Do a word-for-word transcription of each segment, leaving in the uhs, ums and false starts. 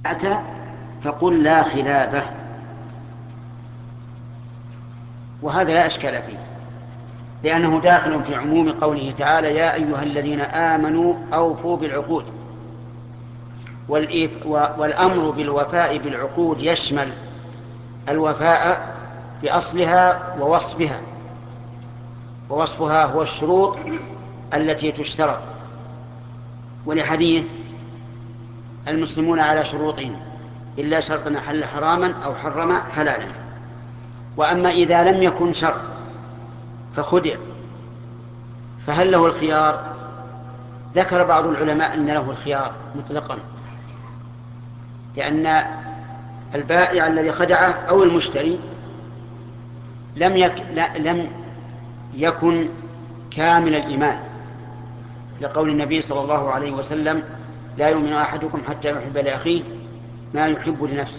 أتى فقل لا خلابه، وهذا لا إشكال فيه، لأنه داخل في عموم قوله تعالى يا أيها الذين آمنوا أوفوا بالعقود. والأمر بالوفاء بالعقود يشمل الوفاء بأصلها ووصفها، ووصفها هو الشروط التي تشترط، ولحديث المسلمون على شروطهم إلا شرطا حل حراما أو حرم حلالا. وأما إذا لم يكن شرط فخدع فهل له الخيار؟ ذكر بعض العلماء أن له الخيار مطلقا، لأن البائع الذي خدعه أو المشتري لم يك... لا... لم يكن كامل الإيمان، لقول النبي صلى الله عليه وسلم لا يؤمن أحدكم حتى يحب لأخيه ما يحب لنفسه،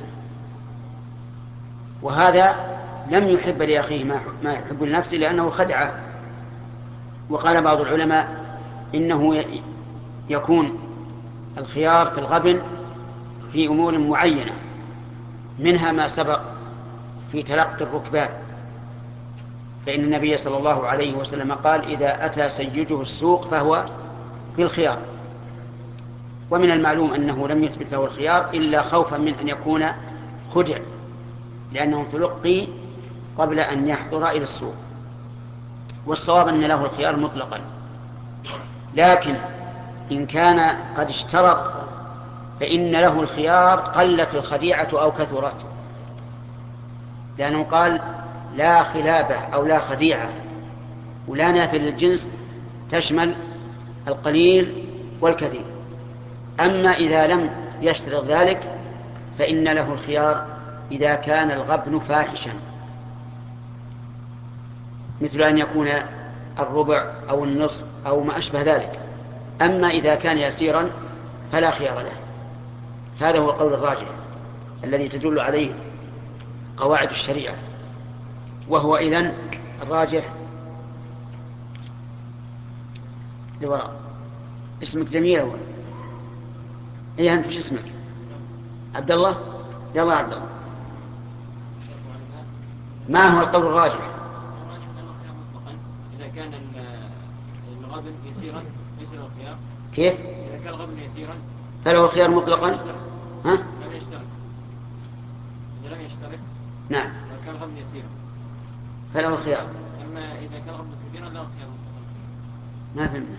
وهذا لم يحب لأخيه ما يحب لنفسه لأنه خدعه. وقال بعض العلماء إنه يكون الخيار في الغبن في أمور معينة، منها ما سبق في تلقي الركبان، فإن النبي صلى الله عليه وسلم قال إذا أتى سيده السوق فهو في الخيار. ومن المعلوم أنه لم يثبت له الخيار إلا خوفا من أن يكون خدع، لأنه تلقي قبل أن يحضر إلى السوق. والصواب أن له الخيار مطلقا، لكن إن كان قد اشترط فإن له الخيار قلت الخديعة أو كثرت، لأنه قال لا خلابة أو لا خديعة، ولا نافل للجنس تشمل القليل والكثير. أما إذا لم يشترط ذلك فإن له الخيار إذا كان الغبن فاحشا، مثل أن يكون الربع أو النصف أو ما أشبه ذلك. أما إذا كان يسيرا فلا خيار له. هذا هو القول الراجح الذي تدل عليه قواعد الشريعة، وهو إذن الراجح لوراء. اسمك جميل أول إيه أنت وش اسمك؟ عبد الله؟ يلا عبد الله، ما هو القول الراجح؟ إذا كان الغبن يسيرا ليس له الخيار. كيف؟ إذا كان الغبن يسيرا فله الخيار مطلقا. ها؟ لم يشترك. إذا لم يشترك نعم. إذا كان الغبن يسيرا فله الخيار. أما إذا كان الغبن كبيرا له الخيار مطلقا. ما فهمنا.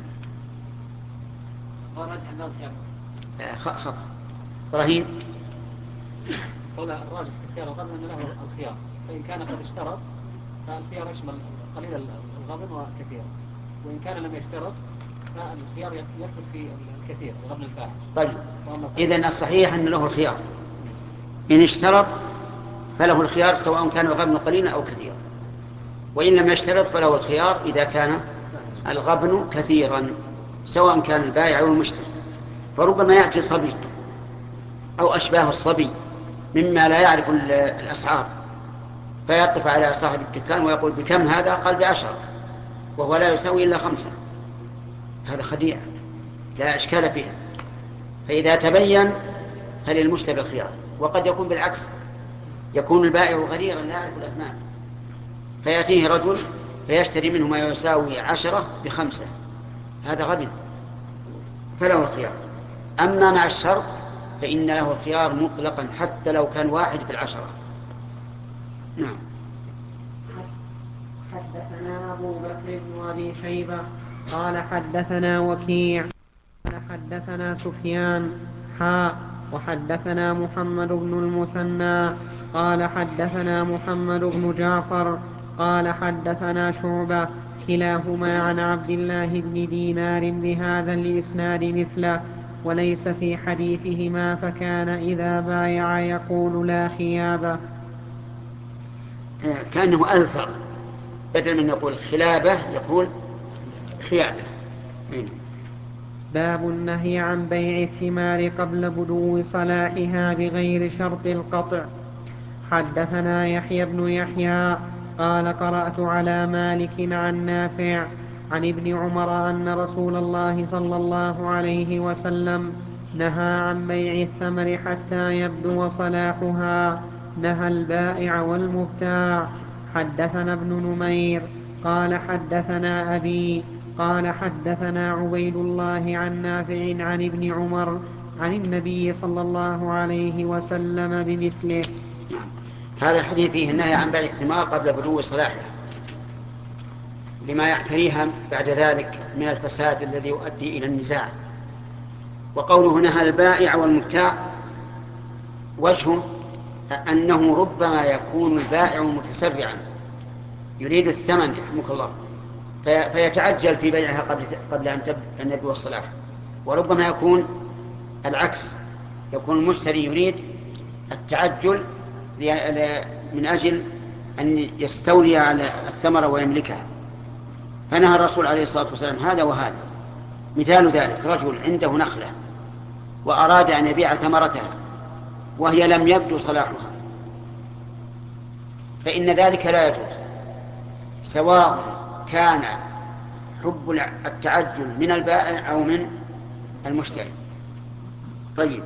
قال راجح له الخيار. خطأ. إبراهيم. قول الراجح في اختيار الغبن أن له الخيار، فإن كان قد اشترط فالخيار يشمل قليل الغبن وكثير، وإن كان لم يشترط فالخيار يدخل في الكثير الغبن الفاحش. طيب إذن الصحيح أن له الخيار إن اشترط فله الخيار سواء كان الغبن قليلا أو كثيرا، وإن لم يشترط فله الخيار إذا كان الغبن كثيرا سواء كان البائع أو المشتري. فربما يأتي صبي أو أشباه الصبي مما لا يعرف الأسعار فيقف على صاحب الدكان ويقول بكم هذا؟ قال بعشرة وهو لا يساوي إلا خمسة. هذا خديعة لا إشكال فيها. فإذا تبين فللمشتري الخيار. وقد يكون بالعكس، يكون البائع غريرا لا يعرف الأثمان فيأتيه رجل فيشتري منه ما يساوي عشرة بخمسة، هذا غبن فله الخيار. أما مع الشرط فإن له الخيار مطلقا حتى لو كان واحد في العشرة. نعم. حدثنا أبو بكر بن أبي شيبة قال حدثنا وكيع قال حدثنا سفيان حاء وحدثنا محمد بن المثنى قال حدثنا محمد بن جعفر قال حدثنا شعبة كلاهما عن عبد الله بن دينار بهذا الإسناد مثله، وليس في حديثهما فكان إذا بايع يقول لا خيابة. كأنه ألفظ، بدل من يقول خلابة يقول خيابة. باب النهي عن بيع الثمار قبل بدو صلاحها بغير شرط القطع. حدثنا يحيى بن يحيى قال قرأت على مالك عن نافع عن ابن عمر أن رسول الله صلى الله عليه وسلم نهى عن بيع الثمر حتى يبدو صلاحها، نهى البائع والمبتاع. حدثنا ابن نمير قال حدثنا أبي قال حدثنا عبيد الله عن نافع عن ابن عمر عن النبي صلى الله عليه وسلم بمثله. هذا الحديث فيه النهي عن بيع الثمار قبل بدو صلاحها لما يعتريها بعد ذلك من الفساد الذي يؤدي إلى النزاع. وقوله نهى البائع والمبتاع وجهه أنه ربما يكون البائع متسرعا يريد الثمن يحمك الله فيتعجل في بيعها قبل قبل أن يبدو الصلاح، وربما يكون العكس، يكون المشتري يريد التعجل من أجل أن يستولي على الثمرة ويملكها. فنهى الرسول عليه الصلاة والسلام هذا وهذا. مثال ذلك رجل عنده نخلة وأراد أن يبيع ثمرتها وهي لم يبدو صلاحها، فإن ذلك لا يجوز، سواء كان حب التعجل من البائع أو من المشتري. طيب،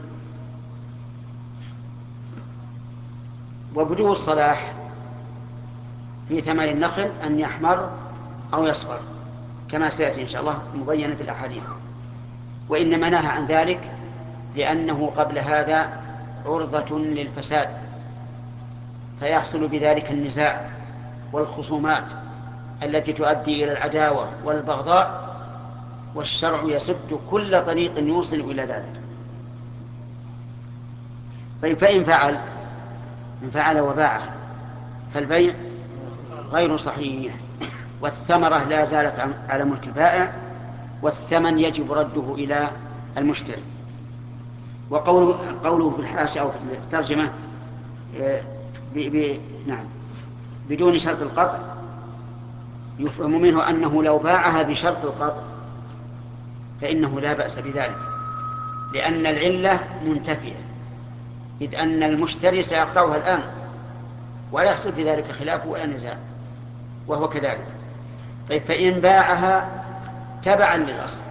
وبدو الصلاح في ثمر النخل أن يحمر أو يصفر كما سيأتي إن شاء الله مبينا في الأحاديث. وإنما نهى عن ذلك لأنه قبل هذا عرضة للفساد، فيحصل بذلك النزاع والخصومات التي تؤدي إلى العداوة والبغضاء، والشرع يسد كل طريق يوصل إلى ذلك. طيب، فإن فعل إن فعل وباعه فالبيع غير صحيح، والثمرة لا زالت على ملك البائع، والثمن يجب رده إلى المشتري. وقوله قوله في الحاشية أو في الترجمة ب... ب... نعم بدون شرط القطع، يفهم منه أنه لو باعها بشرط القطع فإنه لا بأس بذلك، لأن العلة منتفية، إذ أن المشتري سيقطعها الآن ولا يحصل في ذلك خلاف ولا نزاع، وهو كذلك. طيب، فإن باعها تبعا للأصل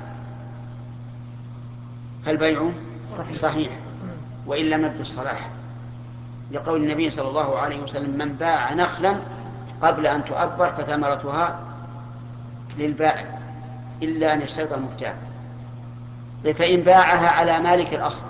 فالبيع صحيح وإن لم يبدو الصلاح، لقول النبي صلى الله عليه وسلم: من باع نخلا قبل أن تؤبر فثمرتها للبائع إلا أن يشترط المبتاع. طيب، فإن باعها على مالك الأصل،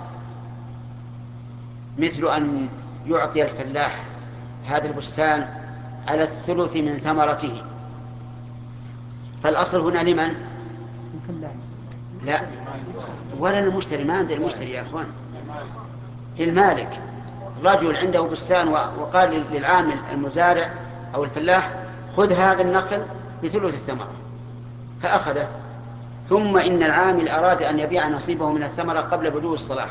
مثل أن يعطي الفلاح هذا البستان على الثلث من ثمرته، فالأصل هنا لمن؟ لا، ولا المشتري، ما عند المشتري يا أخوان، للمالك. رجل عنده بستان وقال للعامل المزارع أو الفلاح: خذ هذا النخل بثلث الثمرة، فأخذه، ثم إن العامل أراد أن يبيع نصيبه من الثمرة قبل بدو الصلاح،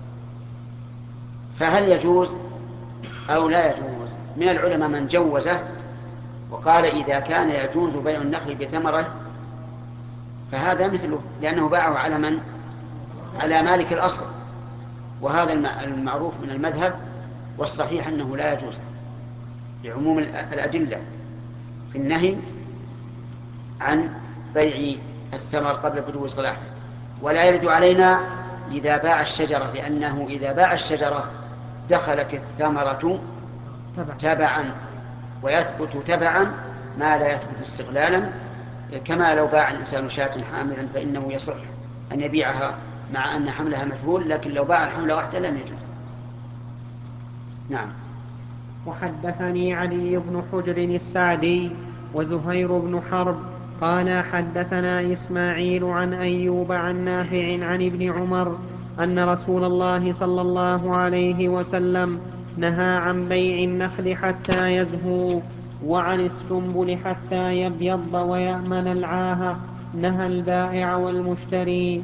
فهل يجوز أو لا يجوز؟ من العلماء من جوزه وقال إذا كان يجوز بيع النخل بثمرة فهذا مثله، لأنه باعه على من؟ على مالك الأصل، وهذا المعروف من المذهب، والصحيح أنه لا يجوز لعموم الأدلة في النهي عن بيع الثمر قبل بدو صلاحه. ولا يرد علينا إذا باع الشجرة، لأنه إذا باع الشجرة دخلت الثمرة تبعا، ويثبت تبعا ما لا يثبت استغلالا، كما لو باع الإنسان شاة حاملا فإنه يصح أن يبيعها مع أن حملها مجهول، لكن لو باع الحمل واحدة لم يجوز. نعم. وحدثني علي بن حجر السعدي وزهير بن حرب قال حدثنا إسماعيل عن أيوب عن نافع عن ابن عمر أن رسول الله صلى الله عليه وسلم نهى عن بيع النخل حتى يزهو، وعن السنبل حتى يبيض ويأمن العاهة، نهى البائع والمشتري.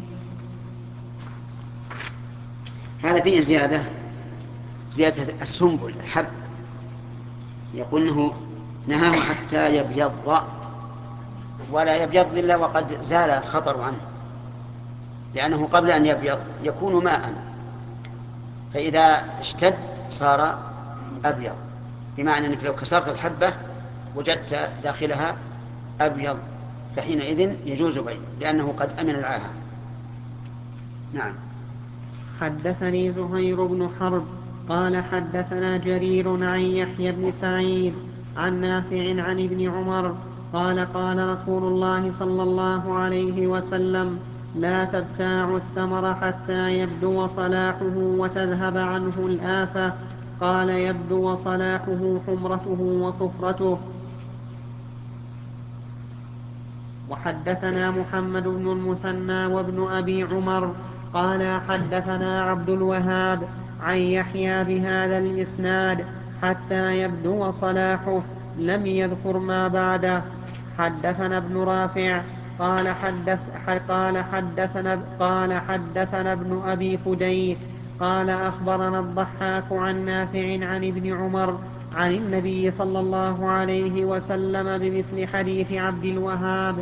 هذا فيه زيادة زيادة السنبل حب، يقول انه نهاه حتى يبيض، ولا يبيض الا وقد زال الخطر عنه، لانه قبل ان يبيض يكون ماء، فاذا اشتد صار ابيض، بمعنى انك لو كسرت الحبه وجدت داخلها ابيض فحينئذ يجوز بيعه لانه قد امن العاهه. نعم. حدثني زهير بن حرب قال حدثنا جرير عن يحيى بن سعيد عن نافع عن ابن عمر قال قال رسول الله صلى الله عليه وسلم لا تبتاعوا الثمر حتى يبدو صلاحه وتذهب عنه الآفة. قال يبدو صلاحه حمرته وصفرته. وحدثنا محمد بن المثنى وابن أبي عمر قال حدثنا عبد الوهاب عن يحيى بهذا الإسناد حتى يبدو صلاحه، لم يذكر ما بعده. حدثنا ابن رافع قال حدث قال حدثنا قال حدثنا ابن أبي فديك قال أخبرنا الضحاك عن نافع عن ابن عمر عن النبي صلى الله عليه وسلم بمثل حديث عبد الوهاب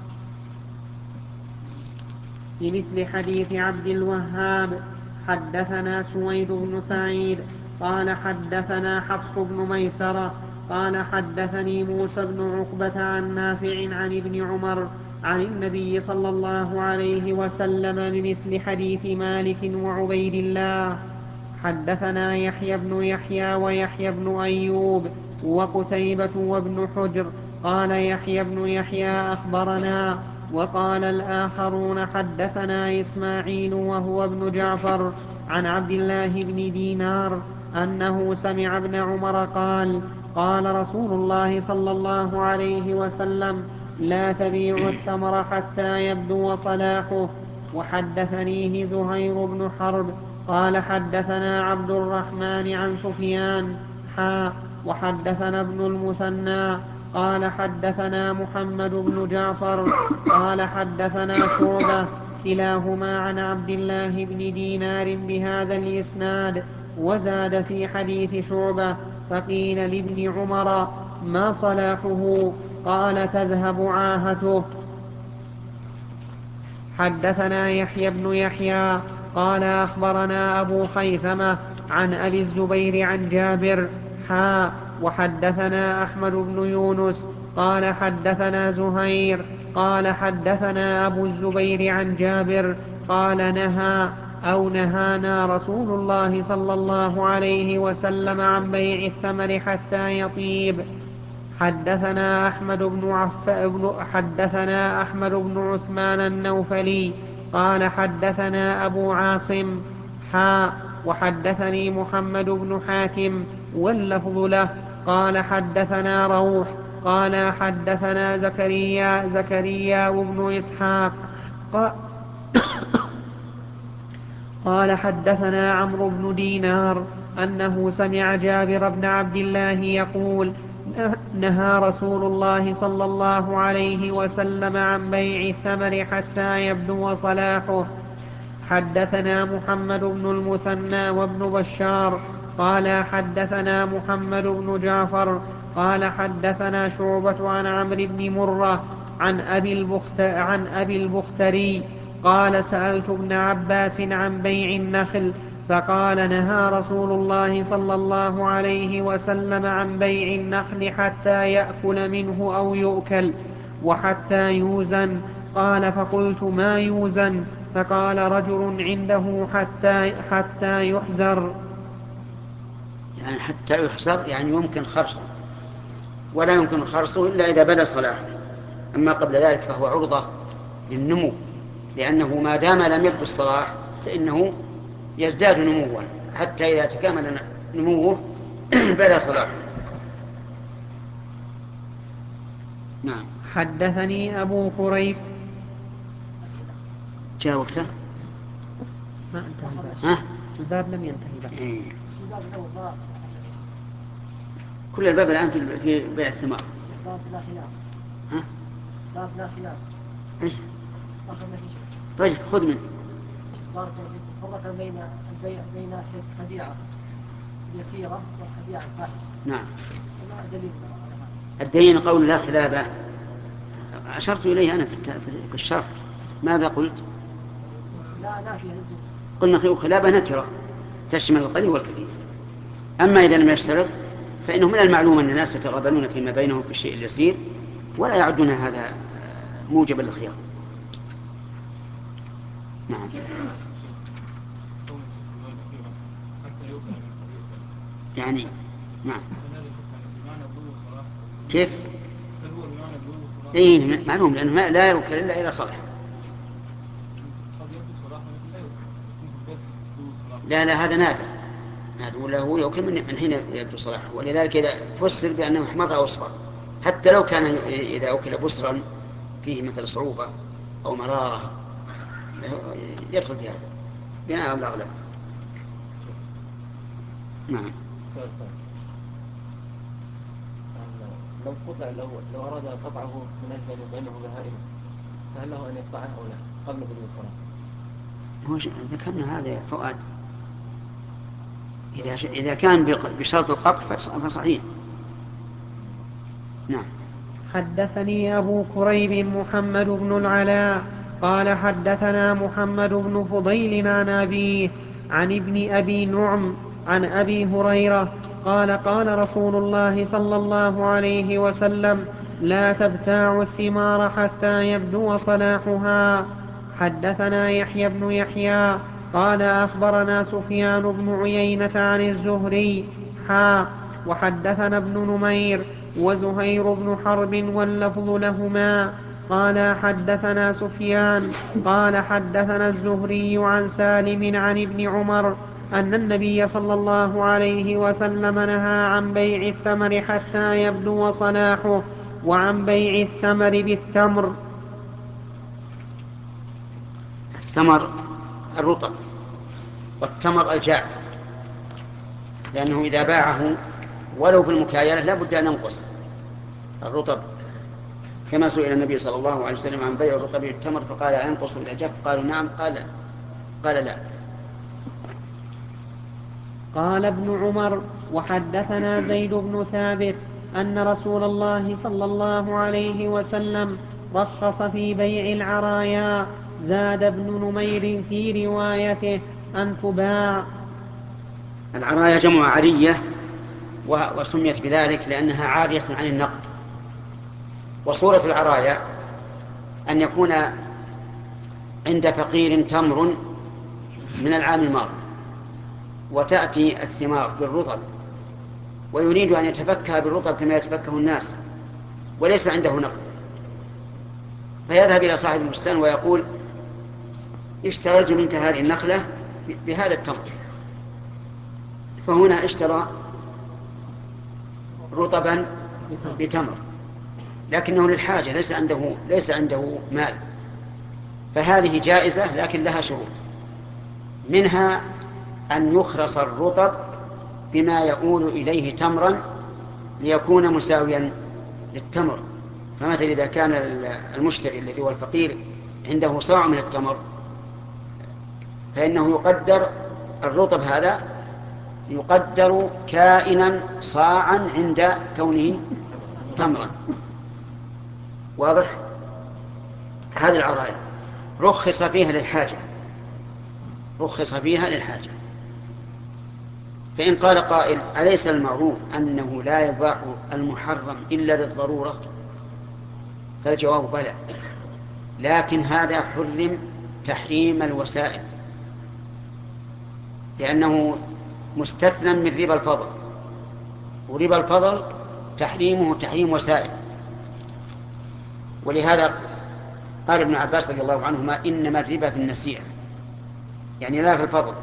بمثل حديث عبد الوهاب. حدثنا سويد بن سعيد قال حدثنا حفص بن ميسرة قال حدثني موسى بن عقبة عن نافع عن ابن عمر عن النبي صلى الله عليه وسلم بمثل حديث مالك وعبيد الله. حدثنا يحيى بن يحيى ويحيى بن أيوب وقتيبة وابن حجر قال يحيى بن يحيى أخبرنا، وقال الآخرون حدثنا إسماعيل وهو ابن جعفر عن عبد الله بن دينار أنه سمع ابن عمر قال قال رسول الله صلى الله عليه وسلم لا تبيعوا الثمر حتى يبدو صلاحه. وحدثنيه زهير بن حرب قال حدثنا عبد الرحمن عن سفيان حا وحدثنا ابن المثنى قال حدثنا محمد بن جعفر قال حدثنا شعبة كلاهما عن عبد الله بن دينار بهذا الإسناد، وزاد في حديث شعبة فقيل لابن عمر ما صلاحه؟ قال تذهب عاهته. حدثنا يحيى بن يحيى قال أخبرنا أبو خيثمة عن أبي الزبير عن جابر حا وحدثنا أحمد بن يونس قال حدثنا زهير قال حدثنا أبو الزبير عن جابر قال نهى أو نهانا رسول الله صلى الله عليه وسلم عن بيع الثمر حتى يطيب. حدثنا أحمد بن عف بن حدثنا أحمد بن عثمان النوفلي قال حدثنا أبو عاصم حا وحدثني محمد بن حاتم واللفظ له قال حدثنا روح قال حدثنا زكريا زكريا بن إسحاق قال حدثنا عمرو بن دينار أنه سمع جابر بن عبد الله يقول نهى رسول الله صلى الله عليه وسلم عن بيع الثمر حتى يبدو صلاحه. حدثنا محمد بن المثنى وابن بشار قال حدثنا محمد بن جعفر قال حدثنا شعبة عن عمرو بن مرة عن أبي, البخت عن أبي البختري قال سألت ابن عباس عن بيع النخل فقال نهى رسول الله صلى الله عليه وسلم عن بيع النخل حتى يأكل منه أو يؤكل وحتى يوزن. قال فقلت ما يوزن؟ فقال رجل عنده حتى, حتى يحزر، يعني حتى يحزر يعني يمكن خرصه، ولا يمكن خرصه إلا إذا بدا صلاحه، أما قبل ذلك فهو عرضة للنمو، لأنه ما دام لم يبدو الصلاح فإنه يزداد نموا حتى إذا تكامل نموه بدا صلاحه. نعم. حدثني أبو كريب جاء وقته؟ ما انتهى الباب. ها؟ الباب لم ينتهي بعد. إيه. كل الباب الآن في بيع الثمار. باب لا خلاف. ها؟ باب لا خلاف. إيش؟ طيب خذ منه. بارك الله فيكم. فرق بين البيع بين الخديعة اليسيرة والخديعة الفاحشة. نعم. ما دليل؟ الدين قول لا خلافه أشرت إليه أنا في الشرح. ماذا قلت؟ لا نافية للجنس. قلنا خلافه نكرة تشمل القليل والكثير. أما إذا لم يشترط فإنه من المعلوم أن الناس يتقابلون فيما بينهم في الشيء اليسير ولا يعدون هذا موجبا للخيار. نعم. يعني نعم. كيف؟ إيه معلوم، لأنه ما لا يؤكل إلا إذا صلح. لا لا هذا نادر، هذا ولا هو يؤكل من من حين يبدو صلاحه، ولذلك إذا فسر بأنه حمر أو أصفر، حتى لو كان إذا أكل بسرا فيه مثل صعوبة أو مرارة يدخل في هذا بناء على الأغلب. نعم. لو قطع لو لو أراد قطعه من أجل أن يطعمه بهائمة فهل له أن يقطعه أو لا قبل بدء الصلاة؟ هو ذكرنا هذا يا فؤاد، إذا إذا كان بشرط القطع فصحيح. نعم. حدثني أبو كريب محمد بن العلاء قال حدثنا محمد بن فضيل عن أبيه عن ابن أبي نعم عن أبي هريرة قال قال رسول الله صلى الله عليه وسلم لا تبتاعوا الثمار حتى يبدو صلاحها. حدثنا يحيى بن يحيى قال أخبرنا سفيان بن عيينة عن الزهري حا وحدثنا ابن نمير وزهير بن حرب واللفظ لهما قال حدثنا سفيان قال حدثنا الزهري عن سالم عن ابن عمر أن النبي صلى الله عليه وسلم نهى عن بيع الثمر حتى يبدو صلاحه وعن بيع الثمر بالتمر. الثمر الرطب والتمر الجاف، لأنه إذا باعه ولو بالمكايلة لا بد أن ينقص الرطب، كما سئل النبي صلى الله عليه وسلم عن بيع الرطب بالتمر فقال ينقص إذا جف؟ قالوا نعم، قال قال لا. قال ابن عمر وحدثنا زيد بن ثابت أن رسول الله صلى الله عليه وسلم رخص في بيع العرايا. زاد ابن نمير في روايته أن تباع. العرايا جمع عرية، وسميت بذلك لأنها عارية عن النقد. وصورة العرايا أن يكون عند فقير تمر من العام الماضي وتأتي الثمار بالرطب ويريد أن يتفكها بالرطب كما يتفكه الناس وليس عنده نقد، فيذهب إلى صاحب البستان ويقول اشتريت منك هذه النخلة بهذا التمر، فهنا اشترى رطبا بتمر لكنه للحاجة، ليس عنده ليس عنده مال، فهذه جائزة لكن لها شروط، منها أن يخرص الرطب بما يؤول إليه تمرا ليكون مساويا للتمر. فمثلا إذا كان المشتري الذي هو الفقير عنده صاع من التمر فإنه يقدر الرطب هذا يقدر كائنا صاعا عند كونه تمرا. واضح؟ هذه العرايا رخص فيها للحاجة، رخص فيها للحاجة. فإن قال قائل أليس المعروف أنه لا يباح المحرم إلا للضرورة؟ فالجواب بلى، لكن هذا حرم تحريم الوسائل، لأنه مستثنى من ربا الفضل، وربا الفضل تحريمه تحريم وسائل. ولهذا قال ابن عباس رضي الله عنهما إنما الربا في النسيئة، يعني لا في الفضل.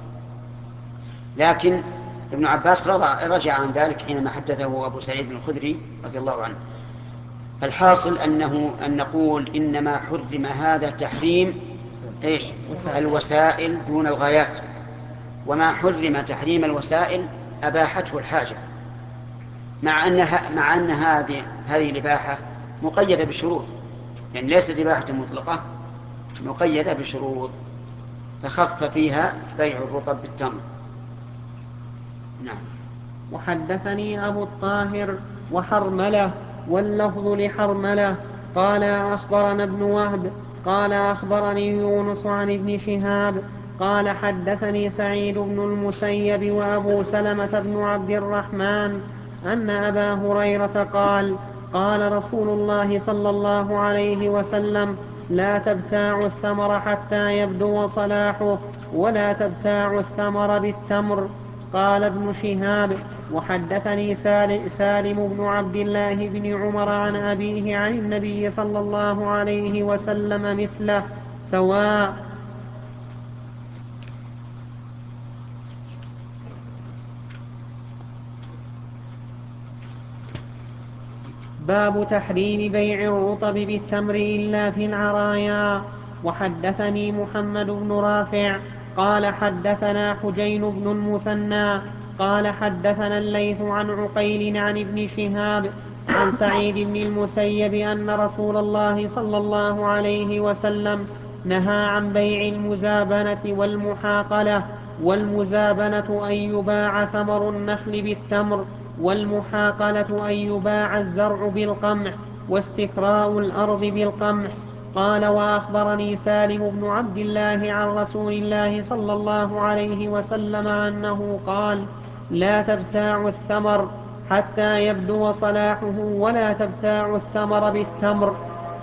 لكن ابن عباس رجع عن ذلك حينما حدثه أبو سعيد الخدري رضي الله عنه. فالحاصل أنه أن نقول إنما حرم هذا تحريم إيش؟ الوسائل دون الغايات، وما حرم تحريم الوسائل أباحته الحاجة، مع أن مع أن هذه هذه الإباحة مقيدة بشروط، يعني ليست إباحة مطلقة، مقيدة بشروط، فخف فيها بيع الرطب بالتمر. نعم. وحدثني أبو الطاهر وحرملة واللفظ لحرملة قال أخبرنا ابن وهب قال أخبرني يونس عن ابن شهاب قال حدثني سعيد بن المسيب وأبو سلمة بن عبد الرحمن أن أبا هريرة قال قال رسول الله صلى الله عليه وسلم لا تبتاعوا الثمر حتى يبدو صلاحه ولا تبتاعوا الثمر بالتمر. قال ابن شهاب وحدثني سالم بن عبد الله بن عمر عن أبيه عن النبي صلى الله عليه وسلم مثله سواء. باب تحريم بيع الرطب بالتمر إلا في العرايا. وحدثني محمد بن رافع قال حدثنا حجين بن المثنى قال حدثنا الليث عن عقيل عن ابن شهاب عن سعيد بن المسيب أن رسول الله صلى الله عليه وسلم نهى عن بيع المزابنة والمحاقلة. والمزابنة أن يباع ثمر النخل بالتمر، والمحاقلة أن يباع الزرع بالقمح، واستكراء الأرض بالقمح. قال وأخبرني سالم بن عبد الله عن رسول الله صلى الله عليه وسلم أنه قال لا تبتاعوا الثمر حتى يبدو صلاحه ولا تبتاعوا الثمر بالتمر.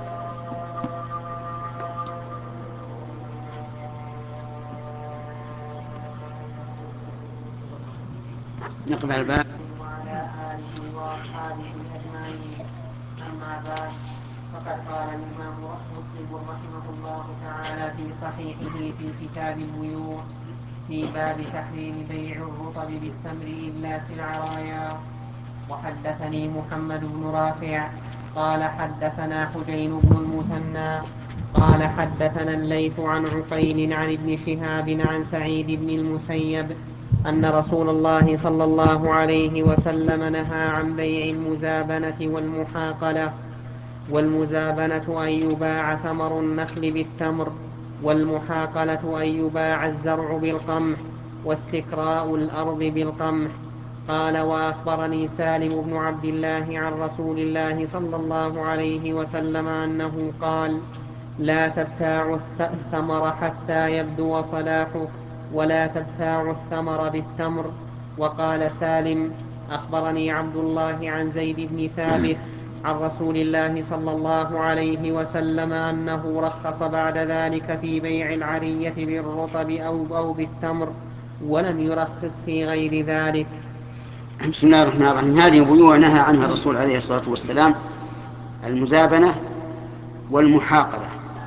نقبل الباب. وعلى آله وأصحابه أجمعين. أما بعد، فقد قال الإمام مسلم رحمه الله تعالى في صحيحه في كتاب البيوع في باب تحريم بيع الرطب بالتمر إلا في العرايا. وحدثني محمد بن رافع قال حدثنا حجين بن المثنى قال حدثنا الليث عن عقيل عن ابن شهاب عن سعيد بن المسيب أن رسول الله صلى الله عليه وسلم نهى عن بيع المزابنة والمحاقلة. والمزابنة أن يباع ثمر النخل بالتمر، والمحاقلة أن يباع الزرع بالقمح، واستكراء الأرض بالقمح. قال وأخبرني سالم بن عبد الله عن رسول الله صلى الله عليه وسلم أنه قال لا تبتاعوا الثمر حتى يبدو صلاحه ولا تبتاعوا الثمر بالتمر. وقال سالم أخبرني عبد الله عن زيد بن ثابت عن رسول الله صلى الله عليه وسلم أنه رخص بعد ذلك في بيع العرية بالرطب أو, أو بالتمر، ولم يرخص في غير ذلك. بسم الله الرحمن الرحيم. هذه بيوع نهى عنها الرسول عليه الصلاة والسلام: المزابنة والمحاقلة.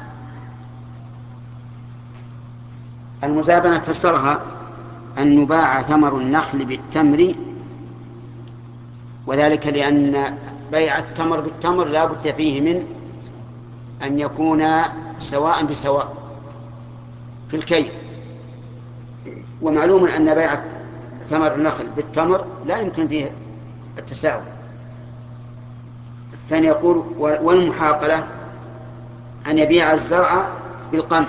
المزابنة فسرها أن يباع ثمر النخل بالتمر، وذلك لأن بيع التمر بالتمر لا بد فيه من أن يكون سواء بسواء في الكيل، ومعلوم أن بيع ثمر النخل بالتمر لا يمكن فيه التساوي. الثاني يقول والمحاقلة أن يبيع الزرع بالقمح.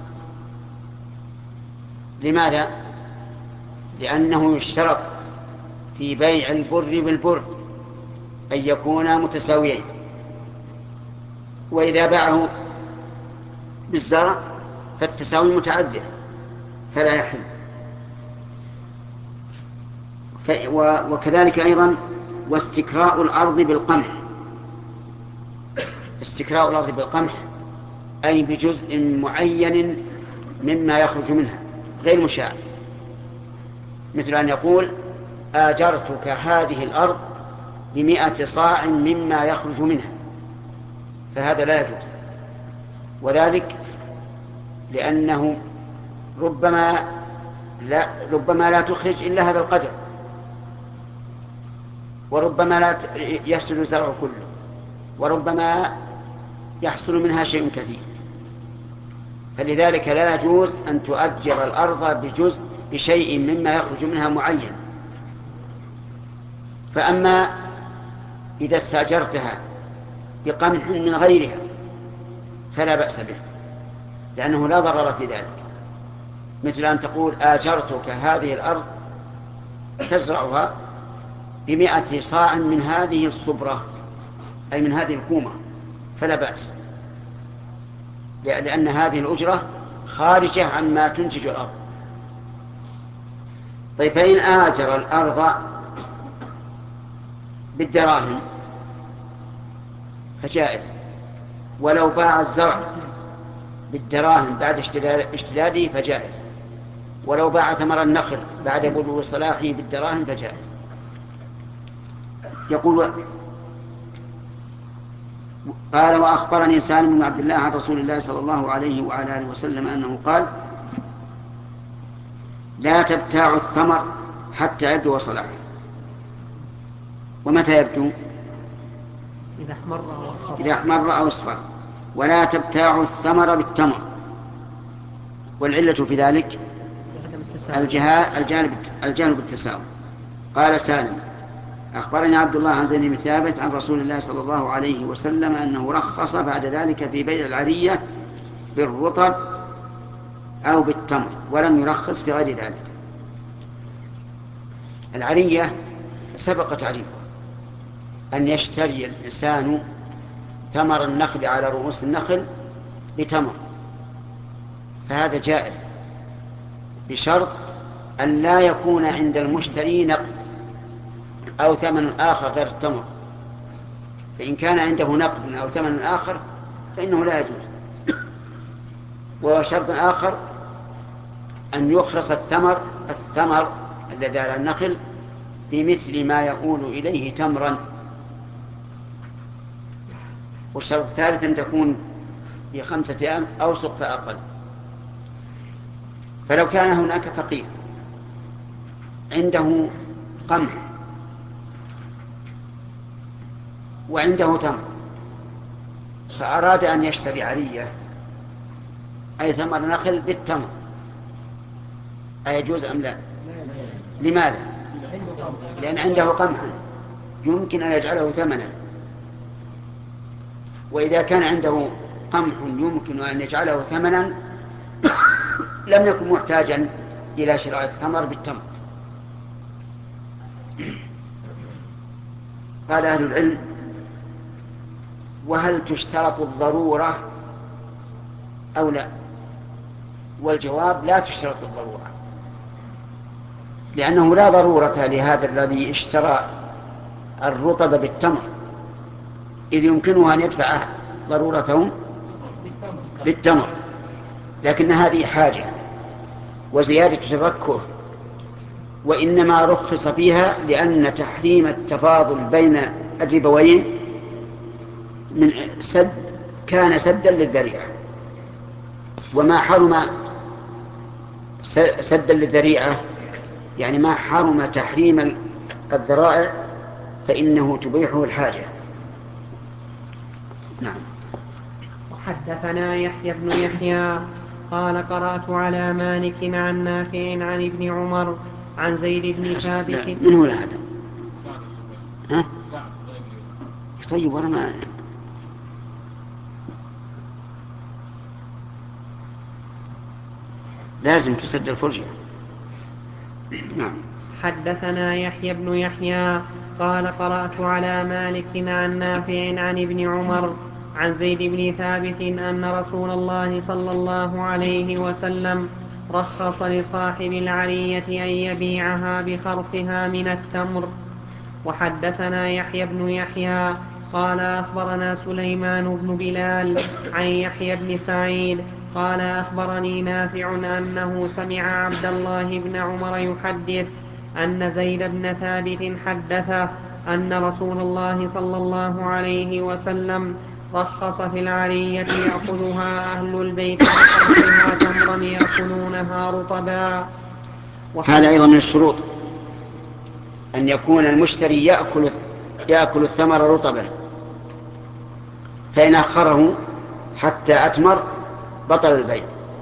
لماذا؟ لأنه يشترط في بيع البر بالبر أن يكونا متساويين، وإذا باعه بالزرع فالتساوي متعذر فلا يحل. وكذلك أيضا واستكراء الأرض بالقمح. استكراء الأرض بالقمح أي بجزء معين مما يخرج منها غير مشاع، مثل أن يقول آجرتك هذه الأرض بمئة صاع مما يخرج منها، فهذا لا يجوز. وذلك لأنه ربما لا, ربما لا تخرج إلا هذا القدر، وربما لا يفسد الزرع كله، وربما يحصل منها شيء كثير. فلذلك لا يجوز أن تؤجر الأرض بجزء بشيء مما يخرج منها معين. فأما إذا استأجرتها بقمح من غيرها فلا بأس به، لأنه لا ضرر في ذلك، مثل أن تقول آجرتك هذه الأرض تزرعها بمئة صاع من هذه الصبرة أي من هذه الكومة، فلا بأس، لأن هذه الأجرة خارجة عما تنتج الأرض. طيب فإن آجر الأرض بالدراهم فجائز، ولو باع الزرع بالدراهم بعد اشتداده فجائز، ولو باع ثمر النخل بعد بلوغ صلاحه بالدراهم فجائز. يقول قال وأخبرني سالم بن عبد الله عن رسول الله صلى الله عليه وعلى آله وسلم أنه قال لا تبتاع الثمر حتى يبدو صلاحه. ومتى يبدو؟ إذا احمر أو اصفر. إذا احمر أو اصفر. ولا تبتاع الثمر بالتمر. والعلة في ذلك الجهل الجهل بالتساوي. قال سالم أخبرني عبد الله عن زيد بن ثابت عن رسول الله صلى الله عليه وسلم أنه رخص بعد ذلك في بيع العرية بالرطب أو بالتمر ولم يرخص في غير ذلك. العرية سبق تعريفه أن يشتري الإنسان ثمر النخل على رؤوس النخل بتمر، فهذا جائز بشرط أن لا يكون عند المشتري نقد أو ثمن آخر غير التمر. فإن كان عنده نقد أو ثمن آخر فإنه لا يجوز. وشرط آخر أن يخرص الثمر الثمر الذي على النخل بمثل ما يؤول إليه تمرا. والشرط الثالث أن تكون في خمسة أيام أوسق فأقل. فلو كان هناك فقير عنده قمح وعنده تمر فأراد أن يشتري عرية أي ثمر نخل بالتمر، أيجوز أم لا؟ لماذا؟ لأن عنده قمحا يمكن أن يجعله ثمنا، وإذا كان عنده قمح يمكن أن يجعله ثمنا لم يكن محتاجا إلى شراء الثمر بالتمر. قال أهل العلم وهل تشترط الضرورة أو لا؟ والجواب لا تشترط الضرورة، لأنه لا ضرورة لهذا الذي اشترى الرطب بالتمر، إذ يمكنه أن يدفع ضرورته بالتمر، لكن هذه حاجة وزيادة تفكه، وإنما رخص فيها لأن تحريم التفاضل بين الربوين من سد كان سدا للذريعة، وما حرم سدا للذريعة يعني ما حرم تحريم الذرائع فإنه تبيحه الحاجة. نعم. وحدثنا يحيى بن يحيى قال قرأت على مالك عن نافع عن ابن عمر عن زيد بن ثابت. من هو هذا؟ ها؟ طيب وأنا ما لازم تسد الفرجة. نعم. حدثنا يحيى بن يحيى قال قرأت على مالك عن نافع عن ابن عمر عن زيد بن ثابت أن رسول الله صلى الله عليه وسلم رخص لصاحب العرية أن يبيعها بخرصها من التمر. وحدثنا يحيى بن يحيى قال أخبرنا سليمان بن بلال عن يحيى بن سعيد قال أخبرني نافع أنه سمع عبد الله بن عمر يحدث أن زيد بن ثابت حدثه أن رسول الله صلى الله عليه وسلم رخص في العرية يأخذها أهل البيت بحرفها تمرا يأكلونها رطبا. هذا أيضا من الشروط أن يكون المشتري يأكل يأكل الثمر رطبا، فإن أخره حتى أتمر بطل البيع،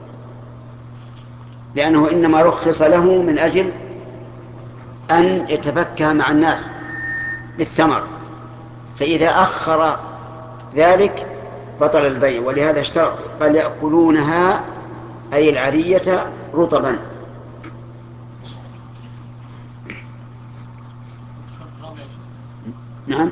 لأنه إنما رخص له من أجل أن يتفكه مع الناس بالثمر، فإذا أخر ذلك بطل البيع. ولهذا اشترط قال يأكلونها أي العرية رطبا. نعم.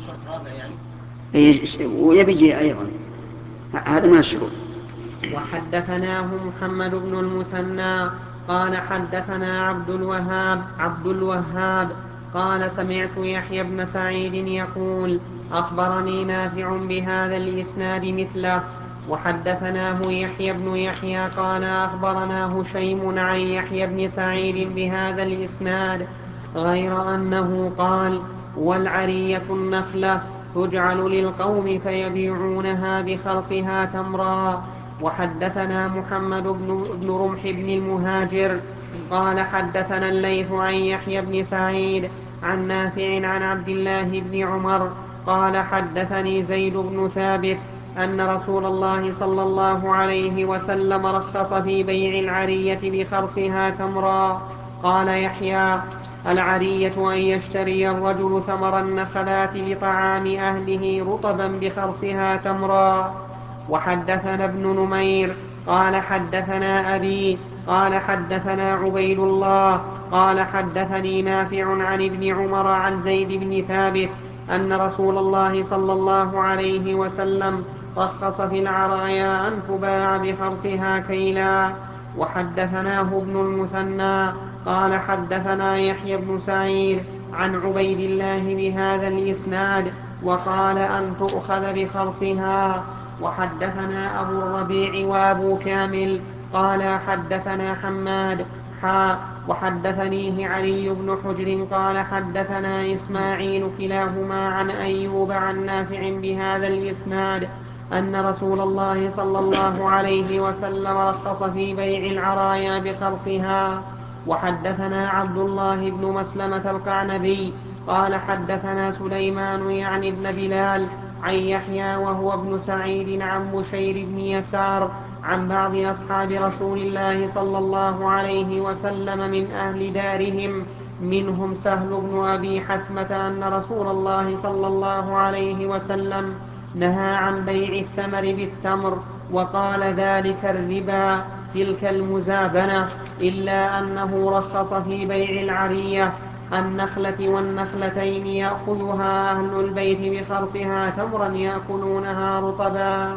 ويبيجي أيضا هذا من الشروط. وحدثناه محمد بن المثنى قال حدثنا عبد الوهاب عبد الوهاب قال سمعت يحيى بن سعيد يقول أخبرني نافع بهذا الإسناد مثله. وحدثناه يحيى بن يحيى قال أخبرنا هشيم عن يحيى بن سعيد بهذا الإسناد غير أنه قال والعرية النخلة تجعل للقوم فيبيعونها بخرصها تمرا. وحدثنا محمد بن, بن رمح بن المهاجر قال حدثنا الليث عن يحيى بن سعيد عن نافع عن عبد الله بن عمر قال حدثني زيد بن ثابت أن رسول الله صلى الله عليه وسلم رخص في بيع العرية بخرصها تمرا. قال يحيى العرية أن يشتري الرجل ثمر النخلات لطعام أهله رطبا بخرصها تمرا. وحدثنا ابن نمير قال حدثنا أبي قال حدثنا عبيد الله قال حدثني نافع عن ابن عمر عن زيد بن ثابت أن رسول الله صلى الله عليه وسلم رخص في العرايا أن تباع بخرصها كيلا. وحدثناه ابن المثنى قال حدثنا يحيى بن سعيد عن عبيد الله بهذا الإسناد وقال أن تؤخذ بخرصها. وحدثنا أبو الربيع وأبو كامل قال حدثنا حماد حا وحدثنيه علي بن حجر قال حدثنا إسماعيل كلاهما عن أيوب عن نافع بهذا الإسناد أن رسول الله صلى الله عليه وسلم رخص في بيع العرايا بخرصها. وحدثنا عبد الله بن مسلمة القعنبي قال حدثنا سليمان يعني ابن بلال عن يحيى وهو ابن سعيد عن بشير بن يسار عن بعض أصحاب رسول الله صلى الله عليه وسلم من أهل دارهم منهم سهل بن أبي حثمة أن رسول الله صلى الله عليه وسلم نهى عن بيع الثمر بالتمر وقال ذلك الربا تلك المزابنة إلا أنه رخص في بيع العرية النخلة والنخلتين يأخذها أهل البيت بخرصها تمرا يأكلونها رطبا.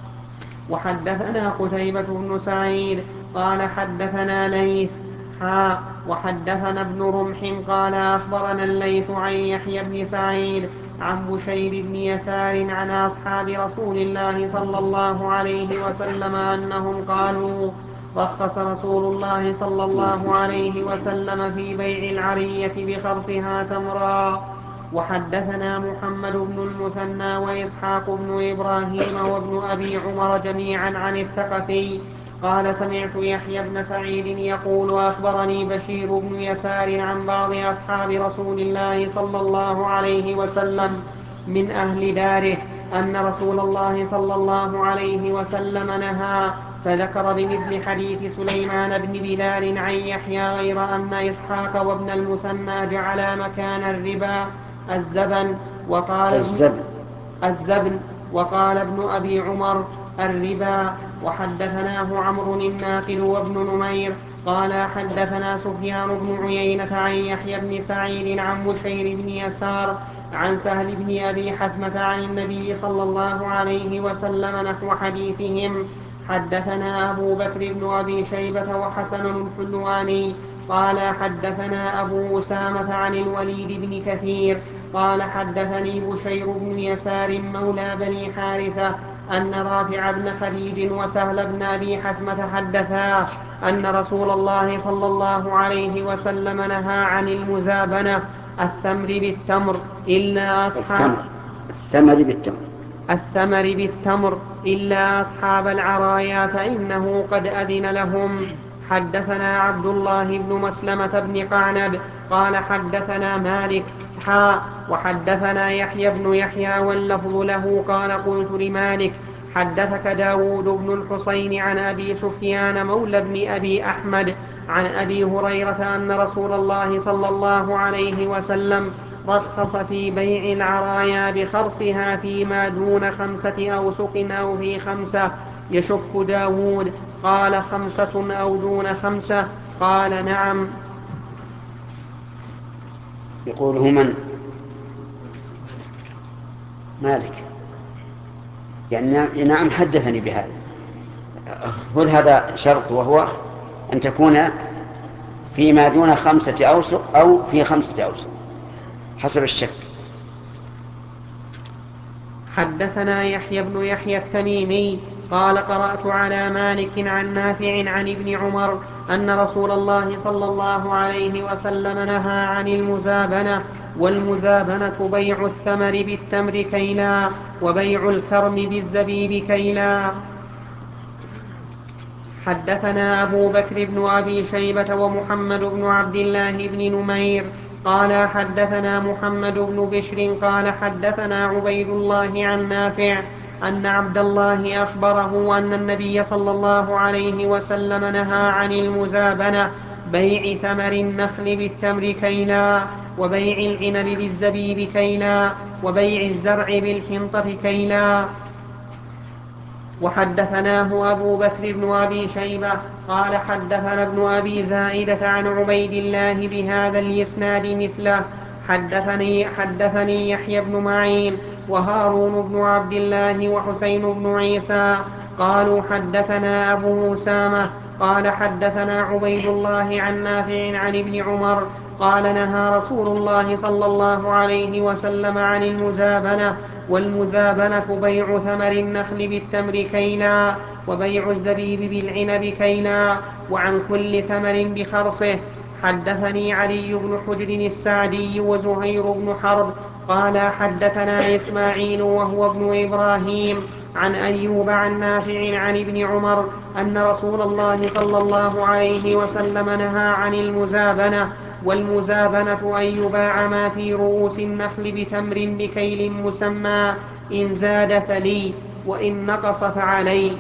وحدثنا قتيبة بن سعيد قال حدثنا ليث حا وحدثنا ابن رمح قال أخبرنا الليث عن يحيى بن سعيد عن بشير بن يسار عن أصحاب رسول الله صلى الله عليه وسلم أنهم قالوا رخص رسول الله صلى الله عليه وسلم في بيع العرية بخرصها تمرا. وحدثنا محمد بن المثنى وإسحاق بن إبراهيم وابن أبي عمر جميعا عن الثقفي قال سمعت يحيى بن سعيد يقول أخبرني بشير بن يسار عن بعض أصحاب رسول الله صلى الله عليه وسلم من أهل داره أن رسول الله صلى الله عليه وسلم نهى فذكر بمثل حديث سليمان بن بلال عن يحيى غير أن إسحاق وابن المثنى جعلا مكان الربا الزبن وقال الزبن الزبن وقال ابن أبي عمر الربا. وحدثناه عمرو الناقد وابن نمير قال حدثنا سفيان بن عيينة عن يحيى بن سعيد عن بشير بن يسار عن سهل بن أبي حثمة عن النبي صلى الله عليه وسلم نحو حديثهم. حدثنا أبو بكر بن أبي شيبة وحسن الحلواني قال حدثنا أبو أسامة عن الوليد بن كثير قال حدثني بشير بن يسار مولى بني حارثة أن رافع بن خديج وسهل بن أبي حثمة حدثا أن رسول الله صلى الله عليه وسلم نهى عن المزابنة الثمر بالتمر إلا أصحاب الثمر بالتمر الثمر بالتمر إلا أصحاب العرايا فإنه قد أذن لهم. حدثنا عبد الله بن مسلمة بن قعنب قال حدثنا مالك حا وحدثنا يحيى بن يحيى واللفظ له قال قلت لمالك حدثك داود بن الحصين عن أبي سفيان مولى بن أبي أحمد عن أبي هريرة أن رسول الله صلى الله عليه وسلم رخص في بيع العرايا بخرصها فيما دون خمسة أوسق أو في خمسة. يشك داود قال خمسة أو دون خمسة قال نعم. يقوله من؟ مالك يعني نعم حدثني بهذا. خذ هذا شرط وهو أن تكون فيما دون خمسة أوسق أو في خمسة أوسق حسب الشك. حدثنا يحيى بن يحيى التميمي قال قرأت على مالك عن نافع عن ابن عمر أن رسول الله صلى الله عليه وسلم نهى عن المزابنة والمزابنة بيع الثمر بالتمر كيلا وبيع الكرم بالزبيب كيلا. حدثنا أبو بكر بن أبي شيبة ومحمد بن عبد الله بن نمير قال حدثنا محمد بن بشر قال حدثنا عبيد الله عن نافع أن عبد الله أخبره أن النبي صلى الله عليه وسلم نهى عن المزابنة بيع ثمر النخل بالتمر كيلا وبيع العنب بالزبيب كيلا وبيع الزرع بالحنطة كيلا. وحدثناه أبو بكر بن أبي شيبة قال حدثنا ابن أبي زائدة عن عبيد الله بهذا الإسناد مثله. حدثني, حدثني يحيى بن معين وهارون بن عبد الله وحسين بن عيسى قالوا حدثنا أبو أسامة قال حدثنا عبيد الله عن نافع عن ابن عمر قال نهى رسول الله صلى الله عليه وسلم عن المزابنة والمزابنة بيع ثمر النخل بالتمر كيلا وبيع الزبيب بالعنب كيلا وعن كل ثمر بخرصه. حدثني علي بن حجر السعدي وزهير بن حرب قال حدثنا إسماعيل وهو ابن إبراهيم عن أيوب عن نافع عن ابن عمر أن رسول الله صلى الله عليه وسلم نهى عن المزابنة والمزابنة أن يباع ما في رؤوس النخل بتمر بكيل مسمى إن زاد فلي وإن نقص فعلي.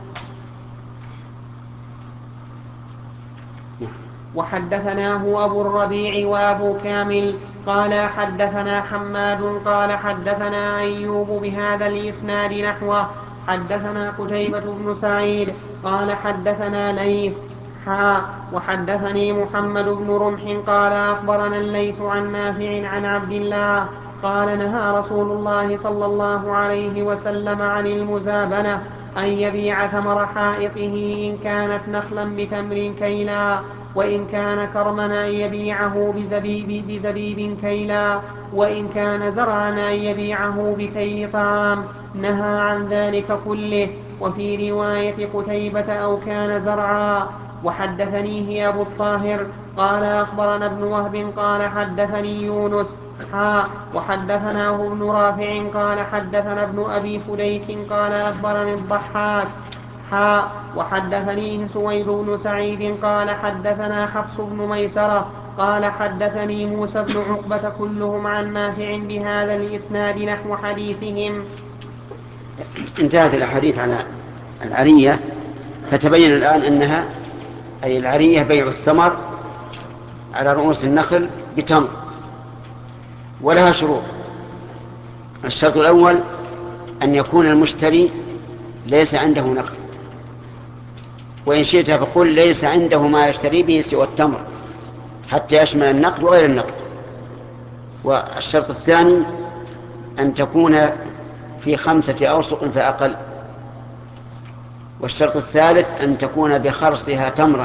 وحدثناه أبو الربيع وأبو كامل قال حدثنا حماد قال حدثنا أيوب بهذا الإسناد نحوه. حدثنا قتيبة بن سعيد قال حدثنا ليث حا وحدثني محمد بن رمح قال أخبرنا الليث عن نافع عن عبد الله قال نهى رسول الله صلى الله عليه وسلم عن المزابنة أن يبيع ثمر حائطه إن كانت نخلا بتمر كيلا وإن كان كرما أن يبيعه بزبيب, بزبيب كيلا وإن كان زرعا أن يبيعه بكيل طعام نهى عن ذلك كله. وفي رواية قتيبة أو كان زرعا. وحدثنيه أبو الطاهر قال أخبرنا ابن وهب قال حدثني يونس حا وحدثناه ابن رافع قال حدثنا ابن أبي فديك قال أخبرني الضحاك حا وحدثنيه سويد بن سعيد قال حدثنا حفص بن ميسرة قال حدثني موسى بن عقبة كلهم عن نافع بهذا الإسناد نحو حديثهم. انتهت الأحاديث على العرية، فتبين الآن أنها أي العرية بيع الثمر على رؤوس النخل بتمر، ولها شروط. الشرط الأول أن يكون المشتري ليس عنده نقد، وإن شئت فقل ليس عنده ما يشتري به سوى التمر حتى يشمل النقد وغير النقد. والشرط الثاني أن تكون في خمسة أوسق فأقل. والشرط الثالث أن تكون بخرصها تمرا.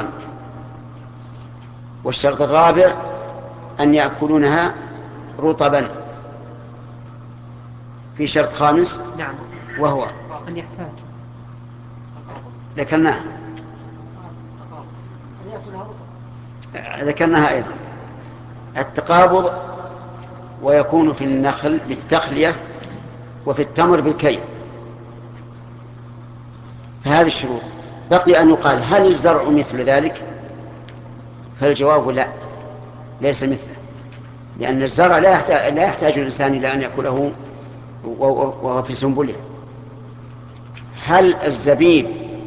والشرط الرابع أن يأكلونها رطبا. في شرط خامس نعم وهو أن يحتاج ذكرناه ذكرناها أيضا التقابض، ويكون في النخل بالتخلية وفي التمر بالكي. فهذه الشروط. بقي أن يقال هل الزرع مثل ذلك؟ فالجواب لا، ليس مثله، لأن الزرع لا يحتاج, لا يحتاج الإنسان إلى أن يأكله وهو في سنبله. هل الزبيب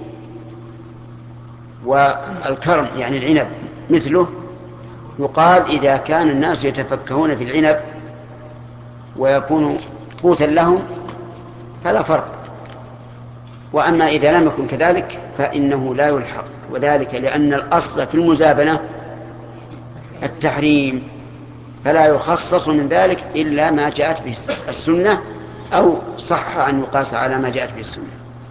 والكرم يعني العنب مثله؟ يقال إذا كان الناس يتفكهون في العنب ويكون قوتا لهم فلا فرق، وأما إذا لم يكن كذلك فإنه لا يلحق، وذلك لأن الأصل في المزابنة التحريم، فلا يخصص من ذلك إلا ما جاءت به السنة أو صح أن يقاس على ما جاءت به السنة.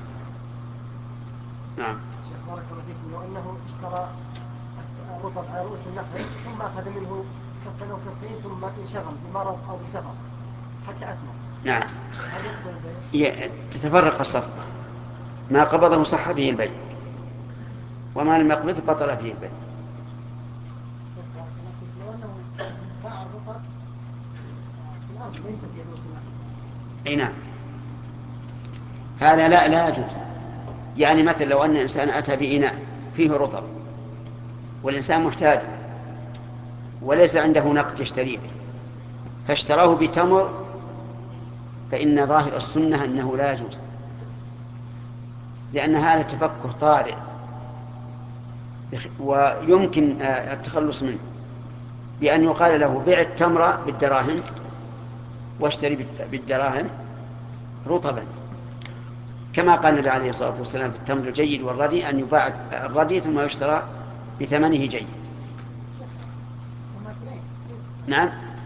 نعم. شيخ بارك الله فيكم، لو أنه اشترى رطب على رؤوس النخل ثم أخذ منه كفا أو كفين ثم انشغل بمرض أو بسفر حتى أثمر. نعم. هل يقبل البيع؟ تتفرق الصفقة، ما قبضه صح به البيع، وما لم يقبضه بطل فيه البيع. لو أنه باع الرطب ليست يجوز النخل. أي نعم، هذا لا لا يجوز. يعني مثلا لو أن إنسان أتى بإناء فيه رطب والإنسان محتاج وليس عنده نقد يشتري به فاشتراه بتمر، فإن ظاهر السنة أنه لا يجوز، لأن هذا تفكه طارئ ويمكن التخلص منه بأن يقال له بيع التمر بالدراهم واشتري بالدراهم رطبا، كما قال النبي عليه الصلاة والسلام في التمر الجيد والردي أن يباع الردي ثم يشترى بثمنه جيد. نعم.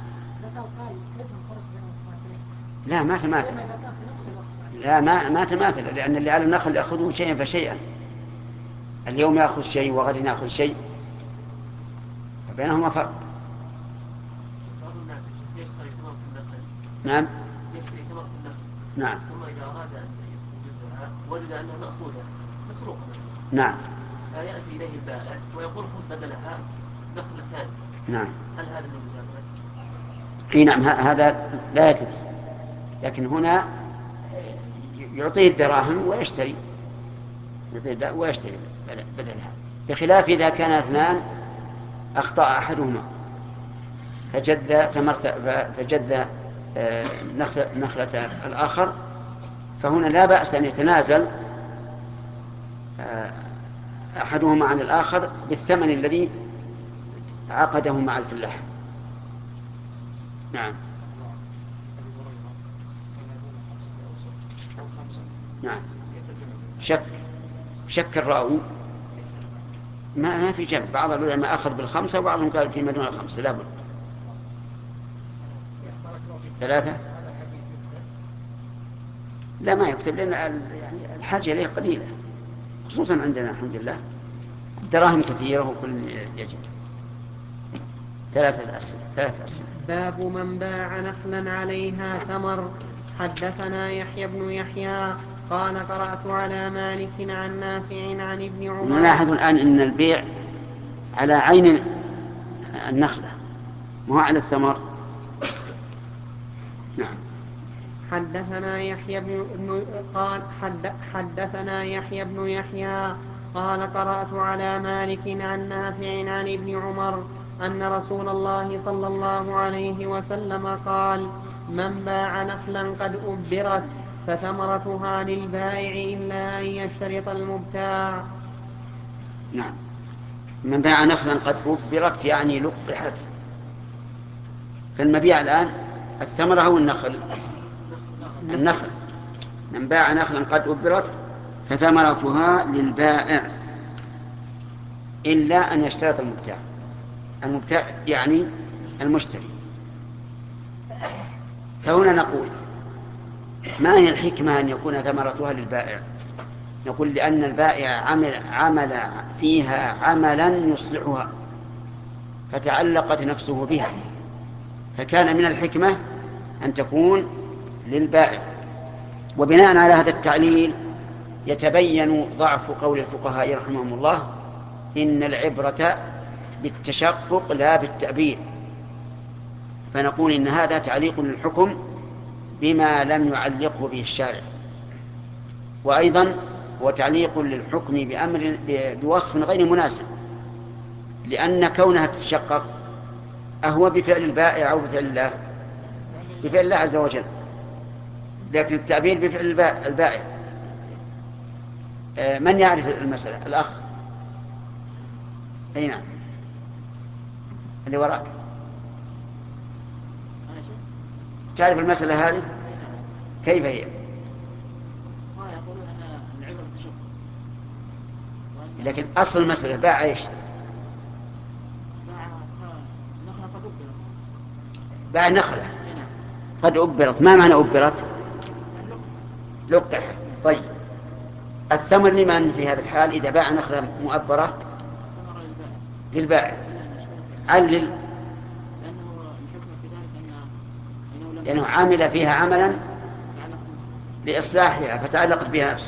لا ما تماثل، لا ما ما تماثل، لأن اللي على النخل يأخذه شيئا فشيئا، اليوم يأخذ شيء وغد يأخذ شيء، فبينهما فرق. نعم. نعم. ثم إذا أراد أن يجدها وجد أنها مأخوذة مسروقة، نعم. فيأتي إليه البائع ويقول خذ بدلها نخلة ثانية. نعم. هل هذا من المجاملة؟ اي نعم، هذا لا يجوز، لكن هنا يعطيه الدراهم ويشتري يعطيه ويشتري بدلها، بخلاف إذا كان اثنان أخطأ أحدهما فجد ثمرة فجد نخلة, نخلة الآخر، فهنا لا بأس أن يتنازل أحدهما عن الآخر بالثمن الذي عقده مع الفلاح. نعم. نعم. شك شك الراوي، ما ما في جمع، بعض العلماء أخذ بالخمسة وبعضهم قال في مدون الخمسة لا بد. ثلاثة لا ما يكتب، لأن يعني الحاجة إليه قليلة، خصوصا عندنا الحمد لله الدراهم كثيرة وكل يجب. ثلاثة أسئلة ثلاثة أسئلة. باب من باع نخلا عليها ثمر. حدثنا يحيى بن يحيى قال قرأت على مالك عن نافع عن ابن عمر. نلاحظ الآن أن البيع على عين النخلة مو على الثمر. نعم. حدثنا يحيى بن قال حد حدثنا يحيى بن يحيى قال قرأت على مالك عن نافع عن ابن عمر أن رسول الله صلى الله عليه وسلم قال: من باع نخلا قد أبرت فثمرتها للبائع إلا أن يشترط المبتاع. نعم. من باع نخلا قد أبرت يعني لقحت، فالمبيع الآن الثمرة أو النخل؟ النخل. من باع نخلا قد أبرت فثمرتها للبائع إلا أن يشترط المبتاع. المبتاع يعني المشتري. فهنا نقول ما هي الحكمة أن يكون ثمرتها للبائع؟ نقول لأن البائع عمل, عمل فيها عملا يصلحها فتعلقت نفسه بها، فكان من الحكمة أن تكون للبائع. وبناء على هذا التعليل يتبين ضعف قول الفقهاء رحمهم الله: إن العبرة بالتشقق لا بالتأبير. فنقول إن هذا تعليق للحكم بما لم يعلقه به الشارع، وأيضا هو تعليق للحكم بأمر بوصف غير مناسب، لأن كونها تتشقق أهو بفعل البائع أو بفعل الله؟ بفعل الله عز وجل، لكن التعبير بفعل البائع. من يعرف المسألة؟ الأخ. أي نعم، اللي وراك. تعرف المسألة هذه كيف هي؟ لكن أصل المسألة باع إيش؟ باع نخلة قد أبرت. ما معنى أبرت؟ لقح. طيب الثمر لمن في هذا الحال إذا باع نخلة مؤبرة؟ للبائع. علل. لأنه عامل فيها عملا لإصلاحها فتعلقت بها نفسه.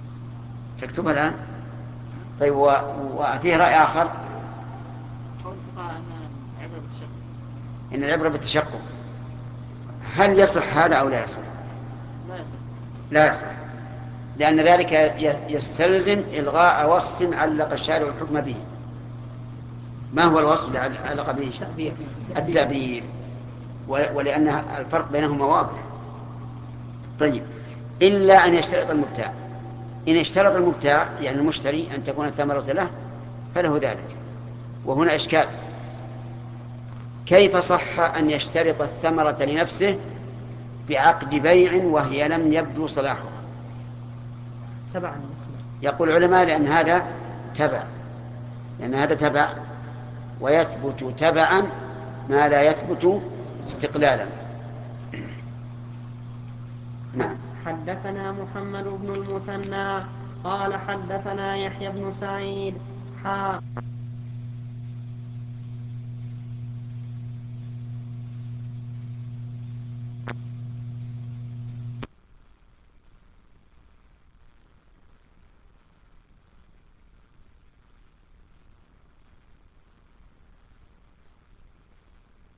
تكتبها الآن. طيب وفيه رأي آخر. يبقى أن عبرة بالتشقق. إن العبرة بالتشقق. هل يصح هذا أو لا يصح؟ لا يصح. لا يصح، لأن ذلك يستلزم إلغاء وصف علق الشارع الحكم به. ما هو الوصف الذي علق به؟ التعبير، ولأن الفرق بينهما واضح. طيب، إلا أن يشترط المبتاع. إن اشترط المبتاع يعني المشتري أن تكون الثمرة له فله ذلك. وهنا إشكال، كيف صح أن يشترط الثمرة لنفسه بعقد بيع وهي لم يبدو صلاحها؟ تبعا. يقول العلماء لأن هذا تبع، لأن هذا تبع ويثبت تبعا ما لا يثبت استقلالا. نعم. حدثنا محمد بن المثنى قال حدثنا يحيى بن سعيد حا